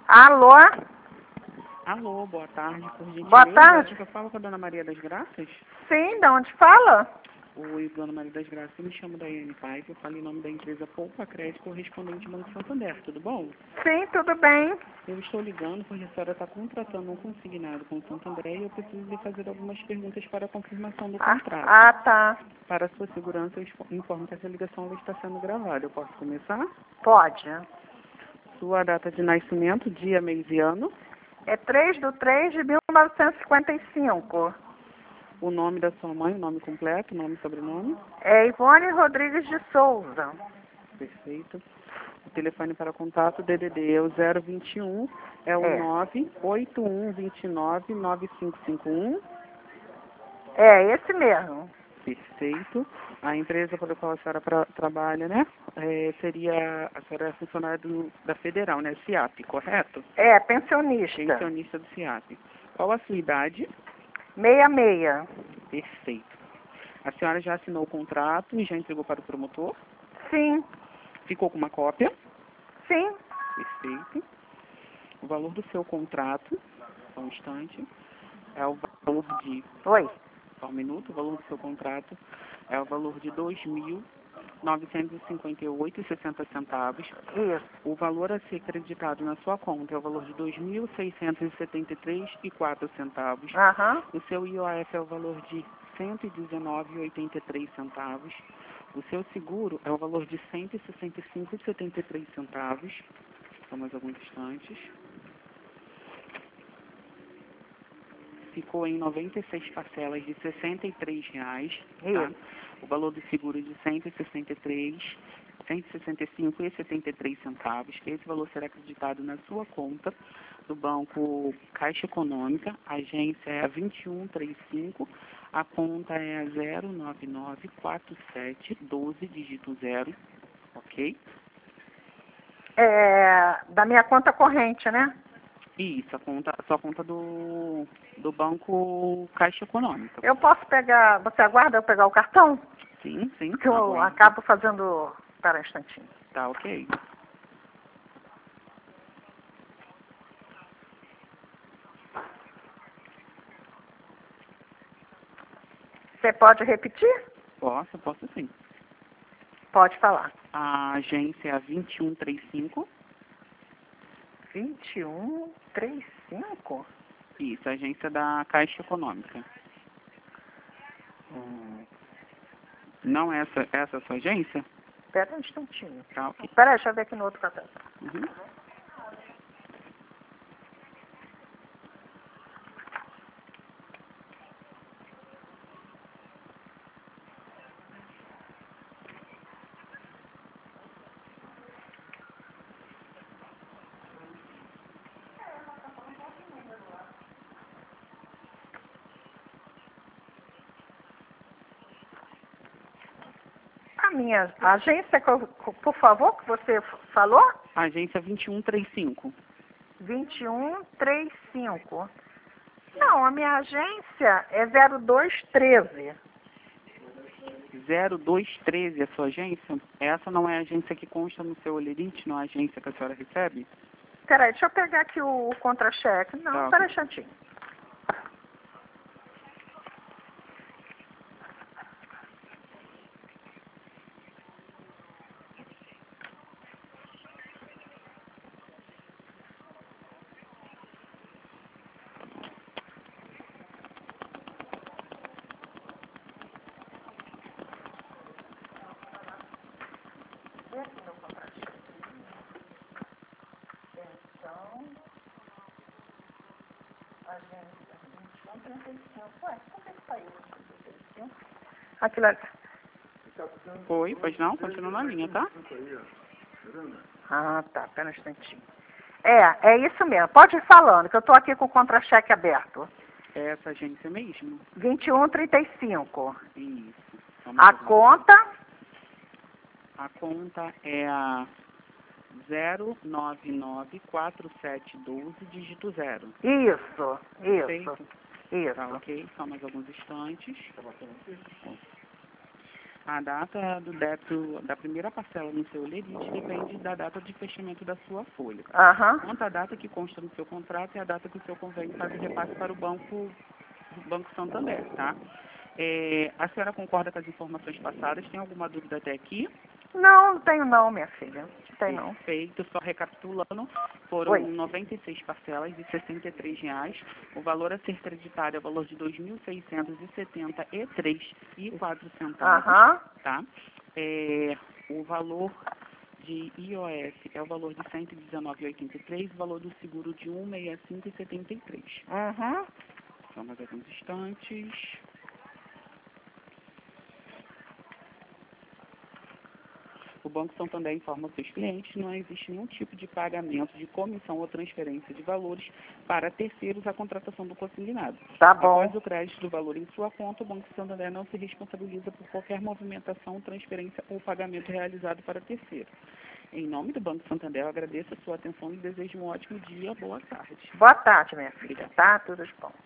Alô? Alô, boa tarde, por gentileza. Boa tarde. Acho que eu falo com a Dona Maria das Graças. Sim, de onde fala? Oi, Dona Maria das Graças, eu me chamo Daiane Paz, eu falo em nome da empresa Poupa Crédito, correspondente Banco Santander, tudo bom? Sim, tudo bem. Eu estou ligando porque a senhora está contratando um consignado com o Santander e eu preciso lhe fazer algumas perguntas para a confirmação do contrato. Tá. Para a sua segurança, eu informo que essa ligação ela está sendo gravada. Eu posso começar? Pode. Sua data de nascimento, dia, mês e ano. É 3/3/1955. O nome da sua mãe, o nome completo, nome e sobrenome. É Ivone Rodrigues de Souza. Perfeito. O telefone para contato DDD é o 021, é o 981299551. É, esse mesmo. Perfeito. A empresa para a qual a senhora trabalha, né? Seria, a senhora é funcionária da Federal, né? CIAP, correto? É, pensionista. Pensionista do CIAP. Qual a sua idade? 66. Perfeito. A senhora já assinou o contrato e já entregou para o promotor? Sim. Ficou com uma cópia? Sim. Perfeito. O valor do seu contrato, só um instante, é o valor de... Oi. Só um minuto. O valor do seu contrato é o valor de R$ 2.958,60. Isso. O valor a ser acreditado na sua conta é o valor de R$ 2.673,04. Aham. O seu IOF é o valor de R$ 119,83. O seu seguro é o valor de R$ 165,73. Só mais alguns instantes. Ficou em 96 parcelas de R$ 63,00, tá? O valor do seguro de R$ 165,73. Esse valor será acreditado na sua conta do Banco Caixa Econômica. A agência é a 2135, a conta é a 0994712, dígito 0, ok? É, da minha conta corrente, né? Isso, a sua conta do Banco Caixa Econômica. Eu posso pegar, você aguarda eu pegar o cartão? Sim, sim. Que eu Aguardo. acabo fazendo... Espera um instantinho. Tá, ok. Você pode repetir? Posso sim. Pode falar. A agência é a 2135. 2135? Isso, a agência da Caixa Econômica. Não é essa a sua agência? Espera um instantinho. Tá, ok. Espera aí, deixa eu ver aqui no outro cartão. Uhum. A minha agência, por favor, que você falou? A agência 2135. 2135. Não, a minha agência é 0213. 0213 a sua agência? Essa não é a agência que consta no seu olerite, não é a agência que a senhora recebe? Peraí, deixa eu pegar aqui o contra-cheque. Não, Tá, peraí, ok. instantinho. Aquilo ali. Oi, pois não? Continua na linha, tá? Ah, tá, pera um instantinho. É isso mesmo. Pode ir falando, que eu tô aqui com o contra-cheque aberto. É essa agência mesmo? 2135. Isso. A conta A conta é a 0994712, dígito 0. Isso. Perfeito? Isso. Tá, ok. Só mais alguns instantes. A data do débito da primeira parcela no seu lerite depende da data de fechamento da sua folha. Aham. Quanto à data que consta no seu contrato é a data que o seu convênio faz o repasse para o Banco Santander, tá? A senhora concorda com as informações passadas? Tem alguma dúvida até aqui? Não, não tenho não, minha filha. Não tenho não. Perfeito. Só recapitulando, foram Oi. 96 parcelas de R$ 63. O valor a ser creditado é o valor de R$ 2.673,04, Aham. tá? O valor de IOF é o valor de R$ 119,83, o valor do seguro de R$ 165,73. Uhum. Só mais alguns instantes. O Banco Santander informa aos seus clientes que não existe nenhum tipo de pagamento de comissão ou transferência de valores para terceiros à contratação do consignado. Tá bom. Após o crédito do valor em sua conta, o Banco Santander não se responsabiliza por qualquer movimentação, transferência ou pagamento realizado para terceiro. Em nome do Banco Santander, eu agradeço a sua atenção e desejo um ótimo dia. Boa tarde. Boa tarde, minha filha. Tá? Tudo de bom.